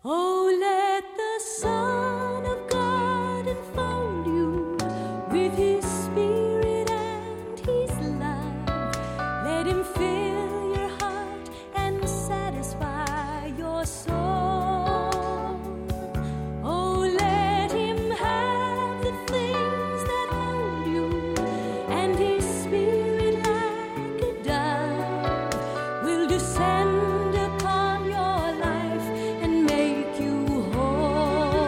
Oh, let the Son of God enfold you with His Spirit and His love. Let Him fill your heart and satisfy your soul. Oh, let Him have the things that hold you, and His Spirit like a dove will descend upon your life and make you whole.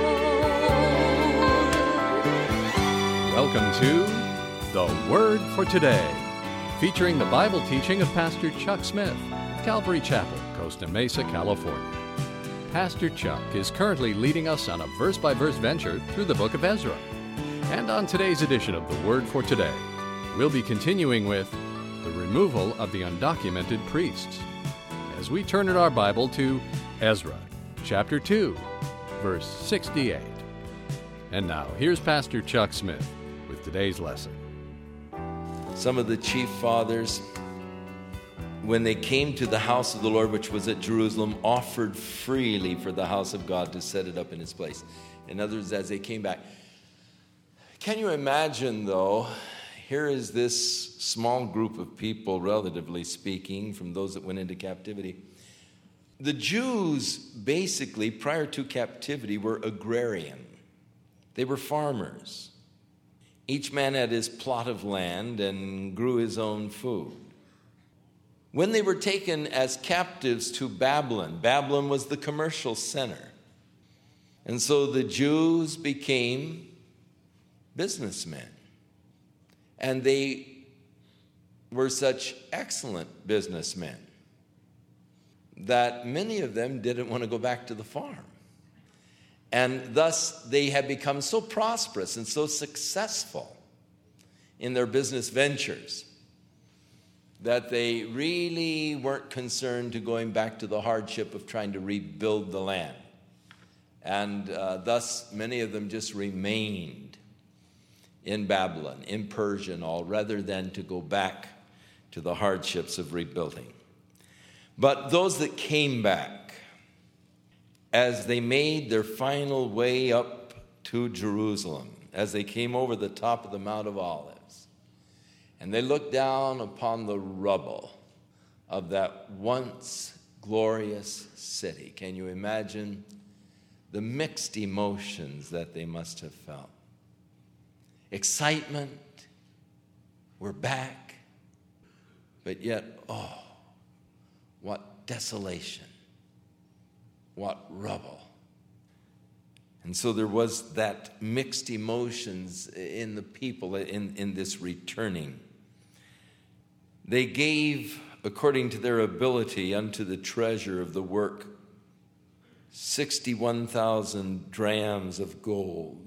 Welcome to The Word for Today, featuring the Bible teaching of Pastor Chuck Smith, Calvary Chapel, Costa Mesa, California. Pastor Chuck is currently leading us on a verse-by-verse venture through the book of Ezra. And on today's edition of The Word for Today, we'll be continuing with the removal of the undocumented priests, as we turn in our Bible to Ezra, chapter 2, verse 68. And now, here's Pastor Chuck Smith with today's lesson. Some of the chief fathers, when they came to the house of the Lord, which was at Jerusalem, offered freely for the house of God to set it up in its place. In other words, as they came back. Can you imagine, though, here is this small group of people, relatively speaking, from those that went into captivity. The Jews, basically, prior to captivity, were agrarian. They were farmers. Each man had his plot of land and grew his own food. When they were taken as captives to Babylon, Babylon was the commercial center. And so the Jews became businessmen. And they were such excellent businessmen that many of them didn't want to go back to the farm. And thus they had become so prosperous and so successful in their business ventures that they really weren't concerned to going back to the hardship of trying to rebuild the land. And thus many of them just remained in Babylon, in Persia and all, rather than to go back to the hardships of rebuilding. But those that came back, as they made their final way up to Jerusalem, as they came over the top of the Mount of Olives, and they looked down upon the rubble of that once glorious city, can you imagine the mixed emotions that they must have felt? Excitement, we're back, but yet, oh, what desolation. What rubble. And so there was that mixed emotions in the people in this returning. They gave, according to their ability, unto the treasure of the work 61,000 drams of gold,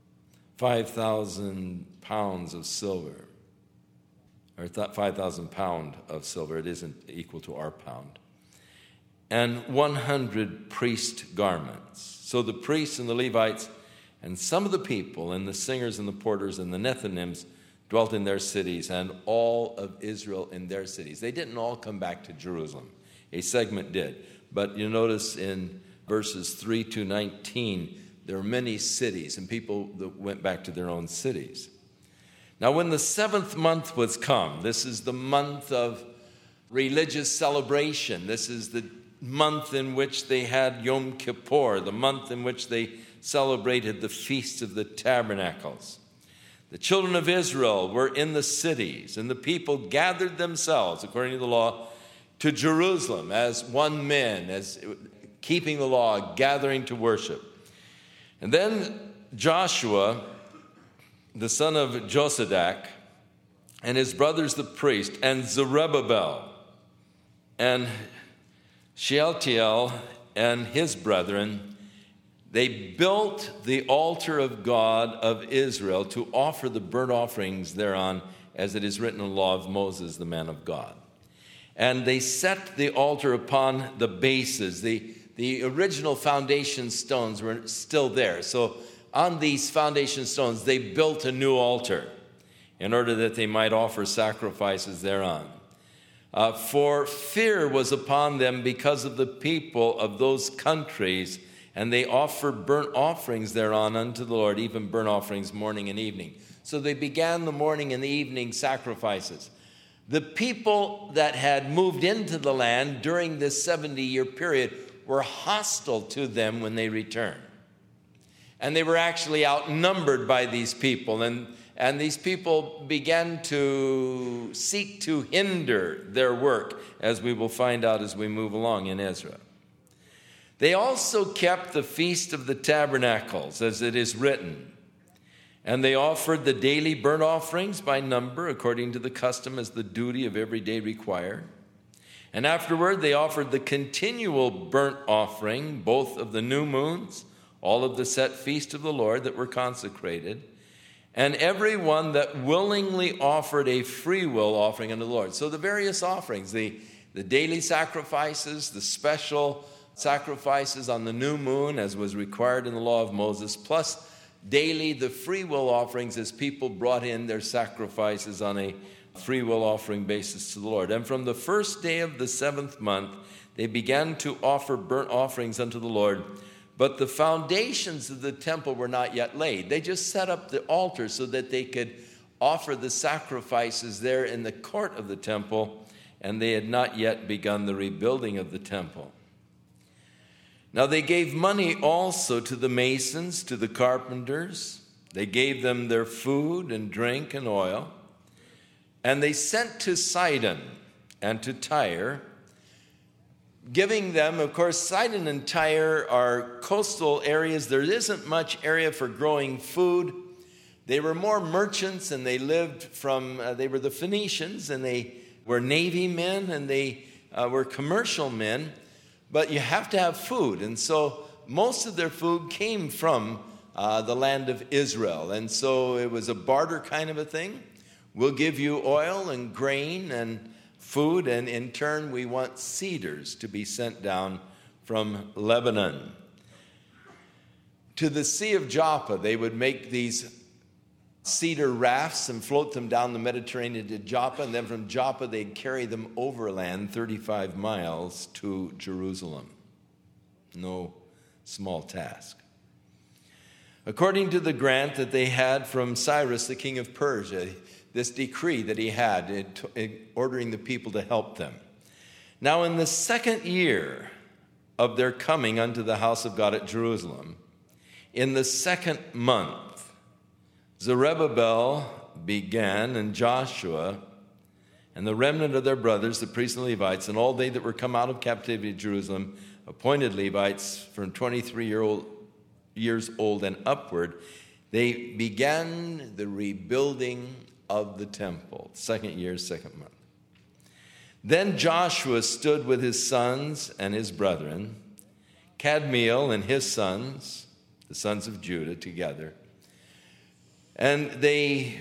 5,000 pounds of silver, or 5,000 pound of silver. It isn't equal to our pound. And 100 priest garments. So the priests and the Levites and some of the people and the singers and the porters and the Nethinims dwelt in their cities, and all of Israel in their cities. They didn't all come back to Jerusalem. A segment did. But you notice in verses 3 to 19, there are many cities and people that went back to their own cities. Now when the 7th month was come, this is the month of religious celebration. This is the month in which they had Yom Kippur, the month in which they celebrated the Feast of the Tabernacles. The children of Israel were in the cities, and the people gathered themselves, according to the law, to Jerusalem as one man, as keeping the law, gathering to worship. And then Joshua, the son of Josadak, and his brothers the priest, and Zerubbabel, and Shealtiel and his brethren, they built the altar of God of Israel to offer the burnt offerings thereon, as it is written in the law of Moses, the man of God. And they set the altar upon the bases. The original foundation stones were still there. So on these foundation stones, they built a new altar in order that they might offer sacrifices thereon. For fear was upon them because of the people of those countries, and they offered burnt offerings thereon unto the Lord, even burnt offerings morning and evening. So they began the morning and the evening sacrifices. The people that had moved into the land during this 70-year period were hostile to them when they returned. And they were actually outnumbered by these people. And these people began to seek to hinder their work, as we will find out as we move along in Ezra. They also kept the Feast of the Tabernacles, as it is written. And they offered the daily burnt offerings by number, according to the custom as the duty of every day required. And afterward they offered the continual burnt offering, both of the new moons, all of the set feast of the Lord that were consecrated, and every one that willingly offered a free will offering unto the Lord. So the various offerings, the daily sacrifices, the special sacrifices on the new moon, as was required in the law of Moses, plus daily the free will offerings as people brought in their sacrifices on a free will offering basis to the Lord. And from the first day of the 7th month, they began to offer burnt offerings unto the Lord. But the foundations of the temple were not yet laid. They just set up the altar so that they could offer the sacrifices there in the court of the temple, and they had not yet begun the rebuilding of the temple. Now they gave money also to the masons, to the carpenters. They gave them their food and drink and oil. And they sent to Sidon and to Tyre, giving them, of course, Sidon and Tyre are coastal areas. There isn't much area for growing food. They were more merchants, and they lived from, they were the Phoenicians, and they were navy men, and they were commercial men. But you have to have food, and so most of their food came from the land of Israel. And so it was a barter kind of a thing. We'll give you oil and grain and food, and in turn we want cedars to be sent down from Lebanon. To the Sea of Joppa, they would make these cedar rafts and float them down the Mediterranean to Joppa, and then from Joppa they'd carry them overland 35 miles to Jerusalem. No small task. According to the grant that they had from Cyrus, the king of Persia, this decree that he had ordering the people to help them. Now in the 2nd year of their coming unto the house of God at Jerusalem, in the 2nd month, Zerubbabel began, and Joshua, and the remnant of their brothers, the priests and Levites, and all they that were come out of captivity to Jerusalem, appointed Levites from 23 years old and upward, they began the rebuilding of the temple. 2nd year, 2nd month. Then Joshua stood with his sons and his brethren, Kadmiel and his sons, the sons of Judah, together. And they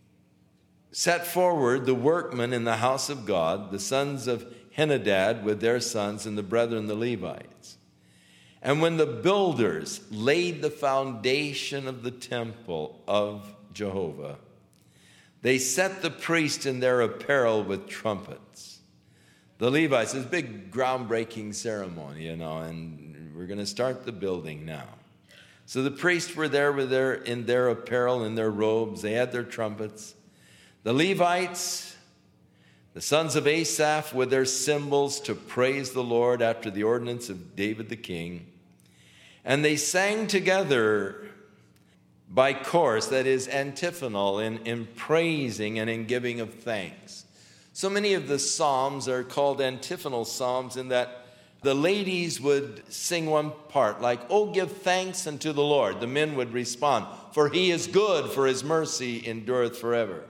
set forward the workmen in the house of God, the sons of Henadad with their sons, and the brethren, the Levites. And when the builders laid the foundation of the temple of Jehovah, they set the priests in their apparel with trumpets. The Levites, it's a big groundbreaking ceremony, and we're going to start the building now. So the priests were there in their apparel, in their robes. They had their trumpets. The Levites, the sons of Asaph, with their cymbals to praise the Lord after the ordinance of David the king. And they sang together by chorus, that is antiphonal, in praising and in giving of thanks. So many of the psalms are called antiphonal psalms in that the ladies would sing one part, like, "Oh, give thanks unto the Lord." The men would respond, "For he is good, for his mercy endureth forever."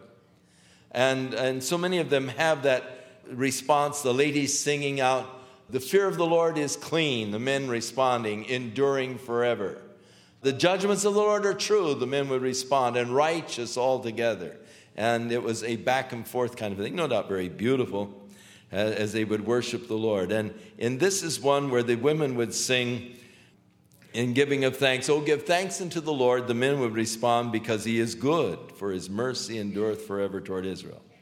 And so many of them have that response, the ladies singing out, "The fear of the Lord is clean." The men responding, "Enduring forever." "The judgments of the Lord are true," the men would respond, "and righteous altogether." And it was a back and forth kind of thing, no doubt very beautiful, as they would worship the Lord. And this is one where the women would sing in giving of thanks, "Oh, give thanks unto the Lord." The men would respond, "Because he is good, for his mercy endureth forever toward Israel."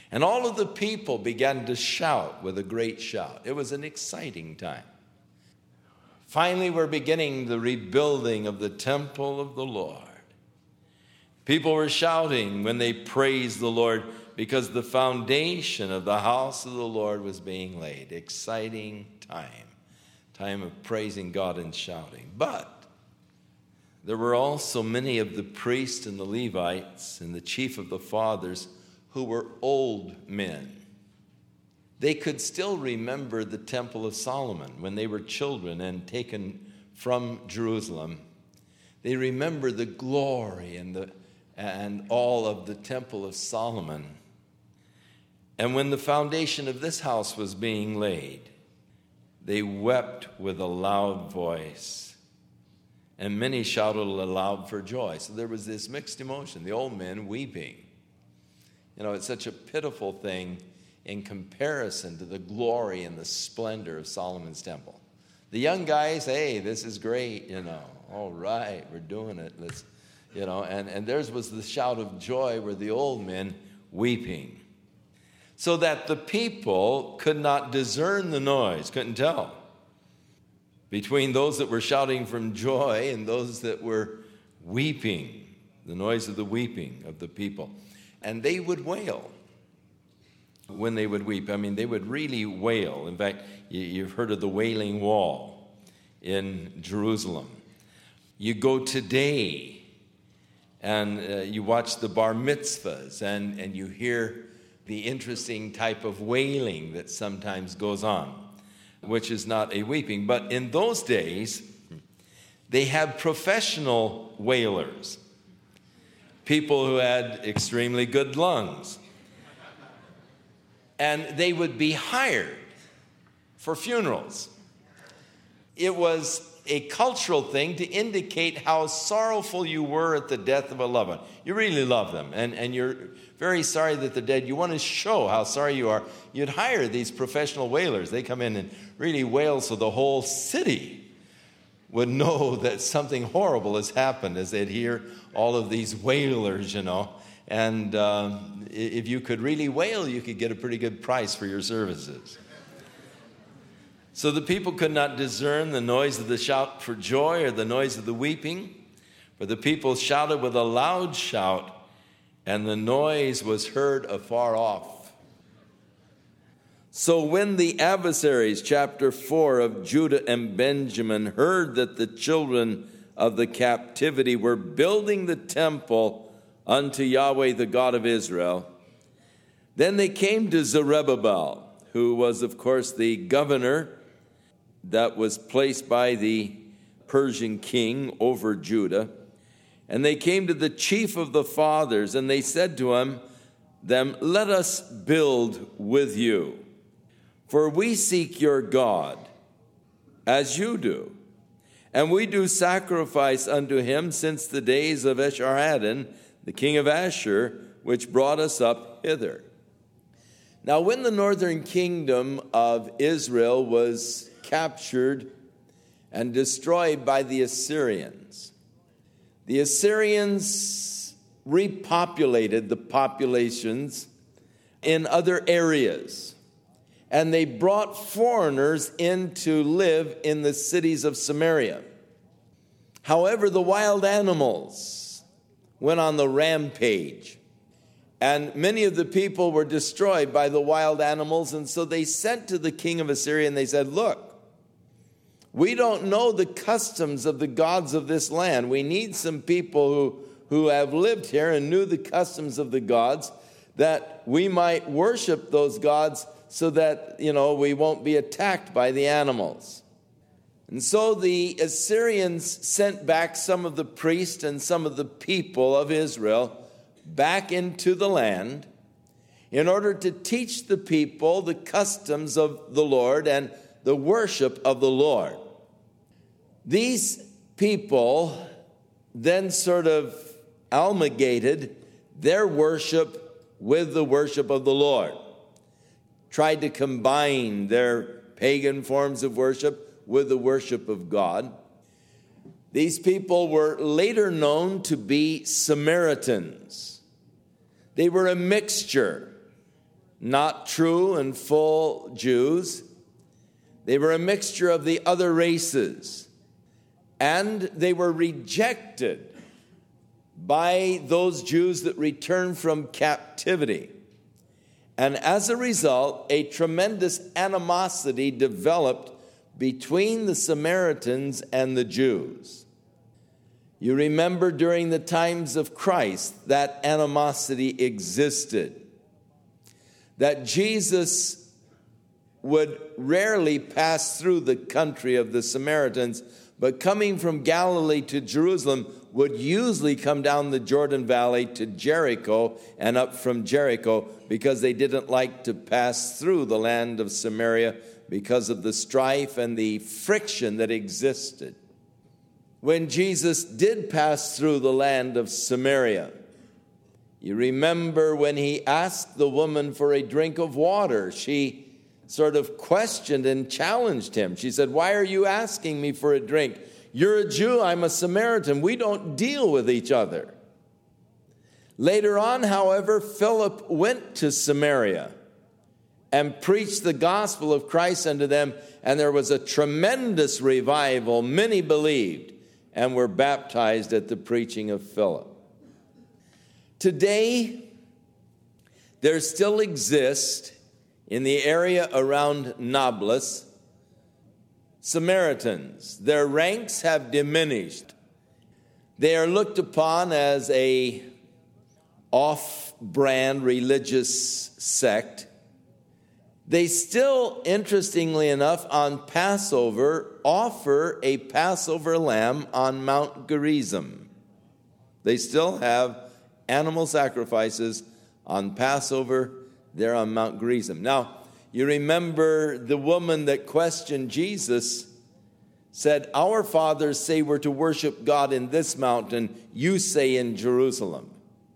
And all of the people began to shout with a great shout. It was an exciting time. Finally, we're beginning the rebuilding of the temple of the Lord. People were shouting when they praised the Lord because the foundation of the house of the Lord was being laid. Exciting time of praising God and shouting. But there were also many of the priests and the Levites and the chief of the fathers who were old men. They could still remember the Temple of Solomon when they were children and taken from Jerusalem. They remember the glory and all of the Temple of Solomon. And when the foundation of this house was being laid, they wept with a loud voice, and many shouted aloud for joy. So there was this mixed emotion, the old men weeping. You know, it's such a pitiful thing in comparison to the glory and the splendor of Solomon's temple. The young guys, hey, this is great, you know. All right, we're doing it. Let's, you know, and theirs was the shout of joy where the old men weeping. So that the people could not discern the noise, couldn't tell between those that were shouting from joy and those that were weeping, the noise of the weeping of the people. And they would wail when they would weep. I mean, they would really wail. In fact, you've heard of the Wailing Wall in Jerusalem. You go today and you watch the bar mitzvahs and you hear the interesting type of wailing that sometimes goes on, which is not a weeping. But in those days, they had professional wailers, people who had extremely good lungs. And they would be hired for funerals. It was a cultural thing to indicate how sorrowful you were at the death of a loved one. You really love them, and you're very sorry that they're dead. You want to show how sorry you are. You'd hire these professional wailers. They come in and really wail so the whole city would know that something horrible has happened as they'd hear all of these wailers, you know. And if you could really wail, you could get a pretty good price for your services. So the people could not discern the noise of the shout for joy or the noise of the weeping, for the people shouted with a loud shout, and the noise was heard afar off. So when the adversaries, chapter 4 of Judah and Benjamin, heard that the children of the captivity were building the temple unto Yahweh, the God of Israel, then they came to Zerubbabel, who was, of course, the governor that was placed by the Persian king over Judah. And they came to the chief of the fathers, and they said to them, let us build with you, for we seek your God, as you do. And we do sacrifice unto him since the days of Esarhaddon, the king of Ashur, which brought us up hither. Now, when the northern kingdom of Israel was captured and destroyed by the Assyrians repopulated the populations in other areas, and they brought foreigners in to live in the cities of Samaria. However, the wild animals went on the rampage, and many of the people were destroyed by the wild animals, and so they sent to the king of Assyria and they said, look, we don't know the customs of the gods of this land. We need some people who have lived here and knew the customs of the gods, that we might worship those gods so that, we won't be attacked by the animals. And so the Assyrians sent back some of the priests and some of the people of Israel back into the land in order to teach the people the customs of the Lord and the worship of the Lord. These people then sort of amalgamated their worship with the worship of the Lord, tried to combine their pagan forms of worship with the worship of God. These people were later known to be Samaritans. They were a mixture not true and full Jews. They were a mixture of the other races, and they were rejected by those Jews that returned from captivity. And as a result, a tremendous animosity developed between the Samaritans and the Jews. You remember during the times of Christ, that animosity existed. That Jesus would rarely pass through the country of the Samaritans, but coming from Galilee to Jerusalem would usually come down the Jordan Valley to Jericho and up from Jericho, because they didn't like to pass through the land of Samaria because of the strife and the friction that existed. When Jesus did pass through the land of Samaria, you remember when he asked the woman for a drink of water, she sort of questioned and challenged him. She said, "Why are you asking me for a drink? You're a Jew, I'm a Samaritan. We don't deal with each other." Later on, however, Philip went to Samaria and preached the gospel of Christ unto them, and there was a tremendous revival. Many believed and were baptized at the preaching of Philip. Today, there still exist in the area around Nablus Samaritans. Their ranks have diminished. They are looked upon as a off-brand religious sect. They still, interestingly enough, on Passover, offer a Passover lamb on Mount Gerizim. They still have animal sacrifices on Passover there on Mount Gerizim. Now, you remember the woman that questioned Jesus said, "Our fathers say we're to worship God in this mountain, you say in Jerusalem."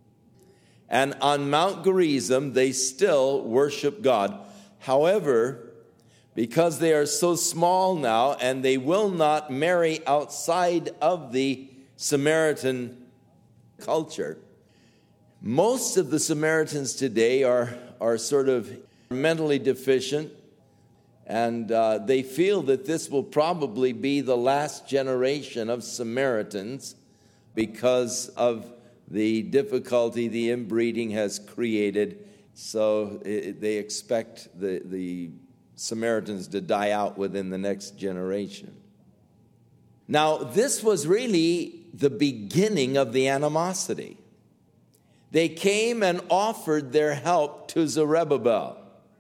And on Mount Gerizim, they still worship God. However, because they are so small now and they will not marry outside of the Samaritan culture, most of the Samaritans today are sort of mentally deficient, and they feel that this will probably be the last generation of Samaritans because of the difficulty the inbreeding has created. So they expect the Samaritans to die out within the next generation. Now, this was really the beginning of the animosity. They came and offered their help to Zerubbabel.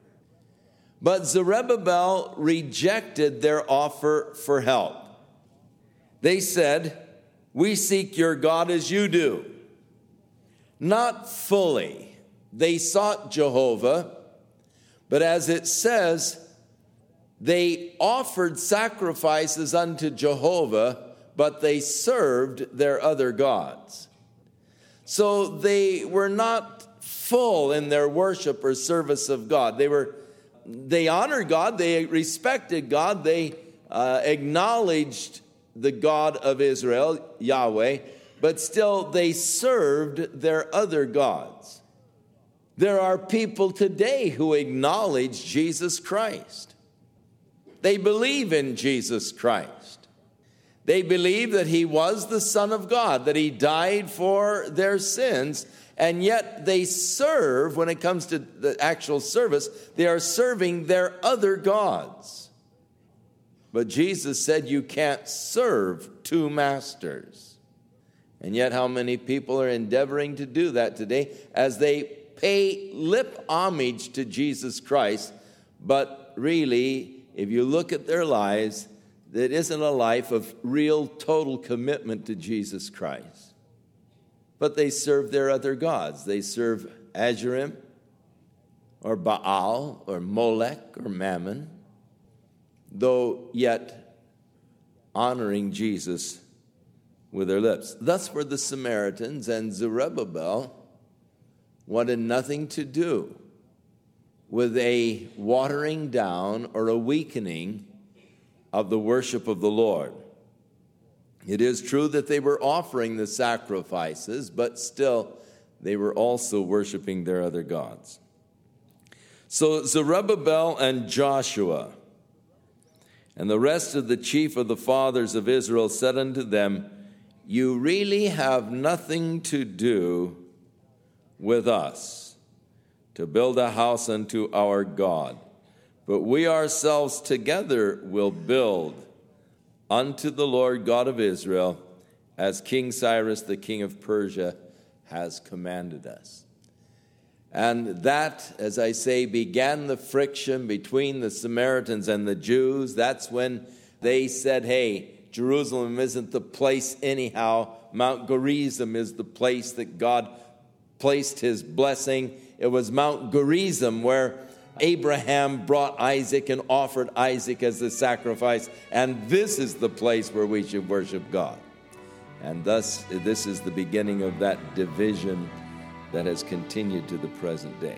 But Zerubbabel rejected their offer for help. They said, "We seek your God as you do." Not fully. They sought Jehovah, but as it says, they offered sacrifices unto Jehovah, but they served their other gods. So they were not full in their worship or service of God. They honored God, they respected God, they acknowledged the God of Israel, Yahweh, but still they served their other gods. There are people today who acknowledge Jesus Christ. They believe in Jesus Christ. They believe that he was the Son of God, that he died for their sins, and yet they serve, when it comes to the actual service, they are serving their other gods. But Jesus said you can't serve two masters. And yet how many people are endeavoring to do that today as they pay lip homage to Jesus Christ, but really, if you look at their lives, it isn't a life of real total commitment to Jesus Christ. But they serve their other gods. They serve Azurim or Baal or Molech or Mammon, though yet honoring Jesus with their lips. Thus were the Samaritans, and Zerubbabel wanted nothing to do with a watering down or a weakening of the worship of the Lord. It is true that they were offering the sacrifices, but still they were also worshiping their other gods. So Zerubbabel and Joshua and the rest of the chief of the fathers of Israel said unto them, You really have nothing to do with us to build a house unto our God, but we ourselves together will build unto the Lord God of Israel, as King Cyrus the king of Persia has commanded us. And that, as I say, began the friction between the Samaritans and the Jews. That's when they said, hey, Jerusalem isn't the place anyhow. Mount Gerizim is the place that God placed his blessing. It was Mount Gerizim where Abraham brought Isaac and offered Isaac as the sacrifice. And this is the place where we should worship God. And thus, this is the beginning of that division that has continued to the present day.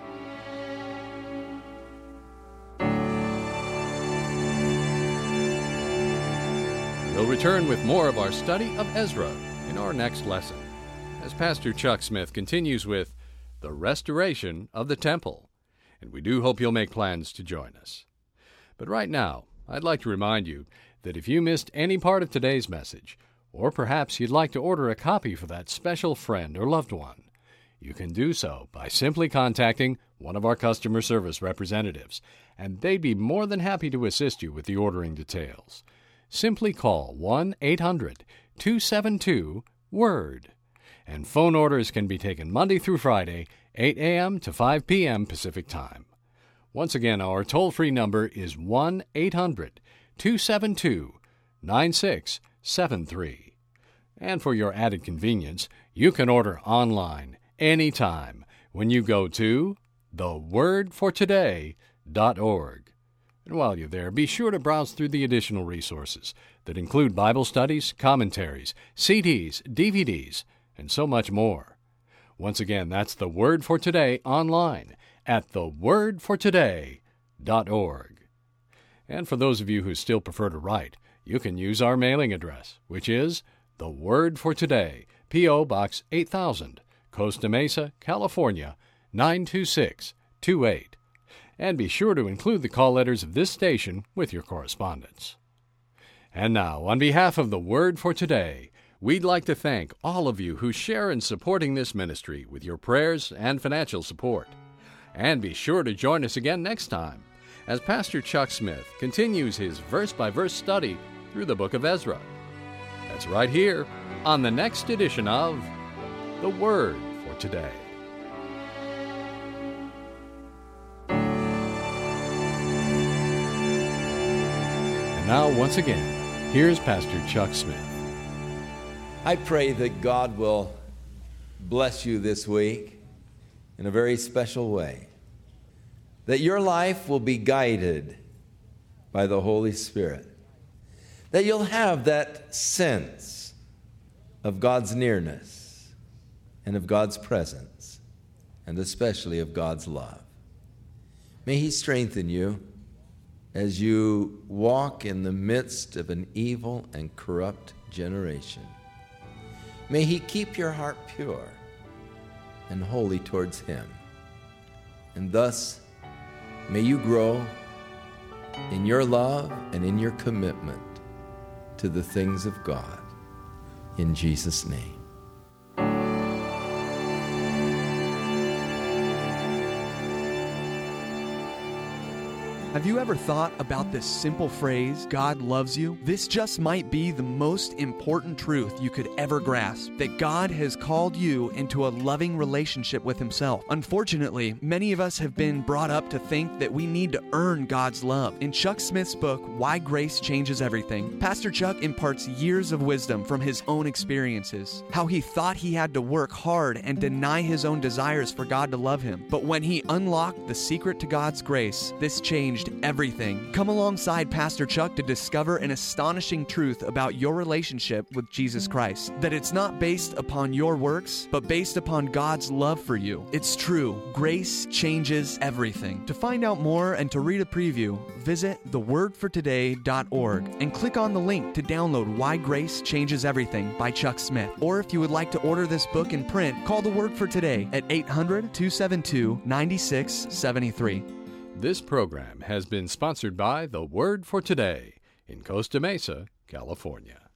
We'll return with more of our study of Ezra in our next lesson, as Pastor Chuck Smith continues with the restoration of the temple. And we do hope you'll make plans to join us. But right now, I'd like to remind you that if you missed any part of today's message, or perhaps you'd like to order a copy for that special friend or loved one, you can do so by simply contacting one of our customer service representatives, and they'd be more than happy to assist you with the ordering details. Simply call 1-800-272-WORD. And phone orders can be taken Monday through Friday, 8 a.m. to 5 p.m. Pacific Time. Once again, our toll-free number is 1-800-272-9673. And for your added convenience, you can order online anytime when you go to thewordfortoday.org. And while you're there, be sure to browse through the additional resources that include Bible studies, commentaries, CDs, DVDs, and so much more. Once again, that's The Word for Today online at thewordfortoday.org. And for those of you who still prefer to write, you can use our mailing address, which is The Word for Today, P.O. Box 8000, Costa Mesa, California, 92628. And be sure to include the call letters of this station with your correspondence. And now, on behalf of The Word for Today, we'd like to thank all of you who share in supporting this ministry with your prayers and financial support. And be sure to join us again next time as Pastor Chuck Smith continues his verse-by-verse study through the book of Ezra. That's right here on the next edition of The Word for Today. And now, once again, here's Pastor Chuck Smith. I pray that God will bless you this week in a very special way, that your life will be guided by the Holy Spirit, that you'll have that sense of God's nearness and of God's presence, and especially of God's love. May He strengthen you as you walk in the midst of an evil and corrupt generation. May He keep your heart pure and holy towards Him. And thus, may you grow in your love and in your commitment to the things of God. In Jesus' name. Have you ever thought about this simple phrase, God loves you? This just might be the most important truth you could ever grasp, that God has called you into a loving relationship with Himself. Unfortunately, many of us have been brought up to think that we need to earn God's love. In Chuck Smith's book, Why Grace Changes Everything, Pastor Chuck imparts years of wisdom from his own experiences, how he thought he had to work hard and deny his own desires for God to love him. But when he unlocked the secret to God's grace, this changed changed everything. Come alongside Pastor Chuck to discover an astonishing truth about your relationship with Jesus Christ. That it's not based upon your works, but based upon God's love for you. It's true. Grace changes everything. To find out more and to read a preview, visit thewordfortoday.org and click on the link to download Why Grace Changes Everything by Chuck Smith. Or if you would like to order this book in print, call The Word for Today at 800-272-9673. This program has been sponsored by The Word for Today in Costa Mesa, California.